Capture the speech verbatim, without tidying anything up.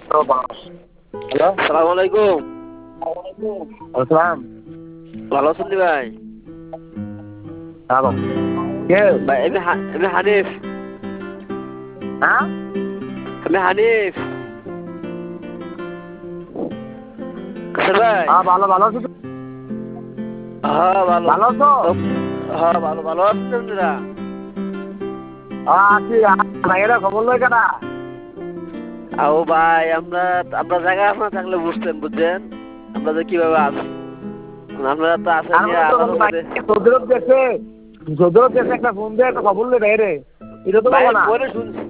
Hello, সালাম আলাইকুম। আসসালাম। ভালো আছেন নি ভাই? হ্যালো, কে? ভাই আমি আমি হানিফ। হ্যাঁ? আমি হানিফ। কাসের ভাই? হ্যাঁ, ভালো ভালো আছো তো? হ্যাঁ ভালো। ভালো আছো? তো হ্যাঁ ভালো ভালো আছেন তো আপনারা? হ্যাঁ আছি। এরা খবর লয় কেনা? আও ভাই আমরা আমরা জায়গা আপনার থাকলে বুঝতেন বুঝছেন আমরা যে কিভাবে আছি। আপনারা তো আছেন আর ইয়া মনে তো আল্লাহর রহমতে। সৌদিরত দেশে সৌদিরত দেশে একটা ফোন দিয়ে একটা খবর লয় রে। এটা তো ভাই বলো না। পরে শুনছি